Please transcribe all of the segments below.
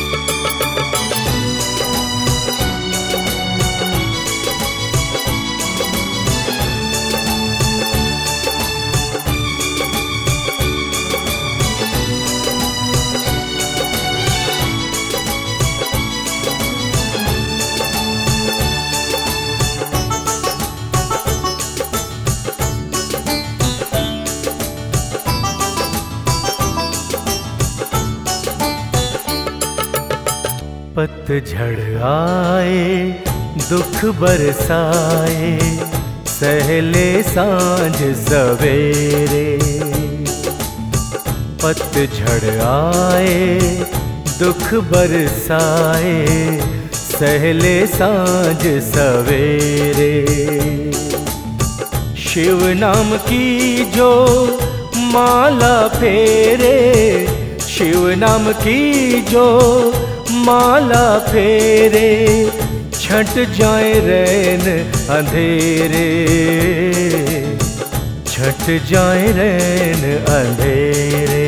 पतझड़ आए दुख बरसाए, सहले सांझ सवेरे। पतझड़ आए दुख बरसाए, सहले सांझ सवेरे। शिव नाम की जो माला फेरे, शिव नाम की जो माला फेरे, छट जाए रैन अंधेरे, छट जाए रैन अंधेरे।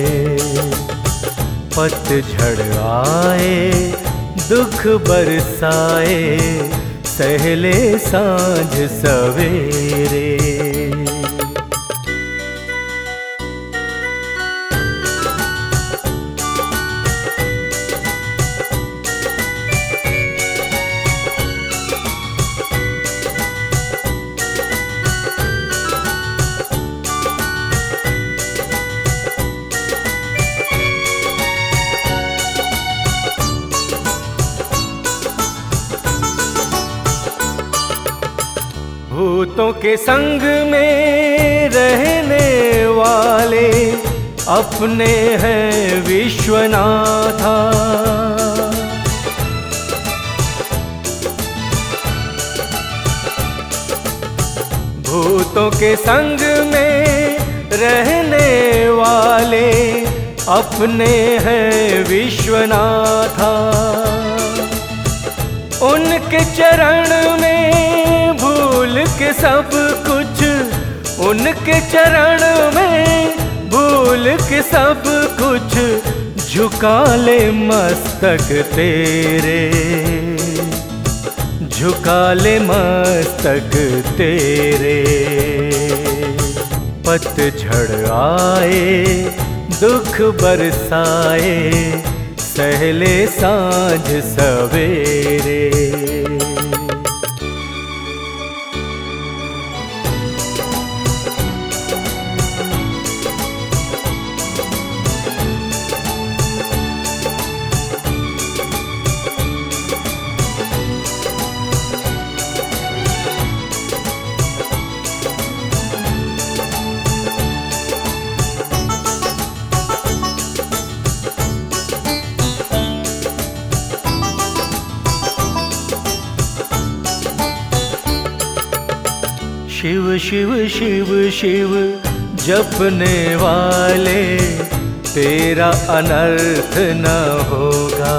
पतझड़ आए दुख बरसाए, सहले सांझ सवेरे। भूतों के संग में रहने वाले अपने हैं विश्वनाथा। भूतों के संग में रहने वाले अपने हैं विश्वनाथा। उनके चरण में भूल के सब कुछ, उनके चरण में भूल के सब कुछ, झुका ले मस्तक तेरे, झुका ले मस्तक तेरे। पतझड़ आए दुख बरसाए, सहले सांझ सवेरे। शिव शिव शिव शिव जपने वाले, तेरा अनर्थ न होगा।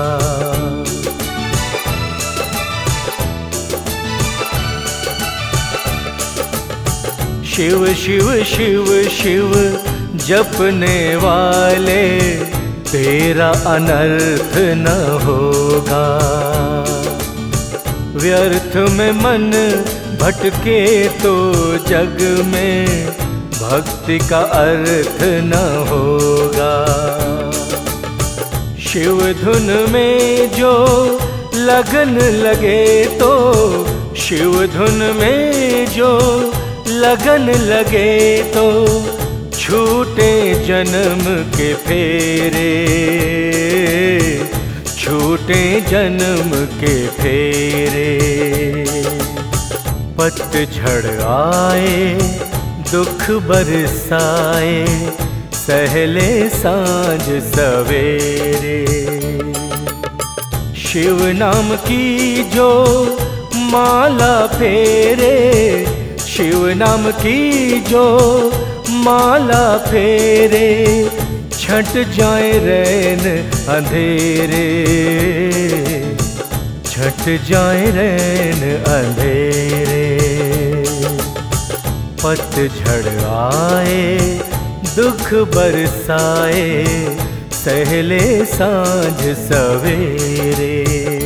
शिव शिव शिव शिव जपने वाले, तेरा अनर्थ न होगा। व्यर्थ में मन भटके तो जग में भक्ति का अर्थ न होगा। शिव धुन में जो लगन लगे तो, शिव धुन में जो लगन लगे तो, छूटे जन्म के फेरे, छूटे जन्म के फेरे। पतझड़ आए दुख बरसाए, सहले सांझ सवेरे। शिव नाम की जो माला फेरे, शिव नाम की जो माला फेरे, छट जाए रैन अंधेरे, छट जाए रैन अंधेरे। पतझड़ आए दुख बरसाए, सहले सांझ सवेरे।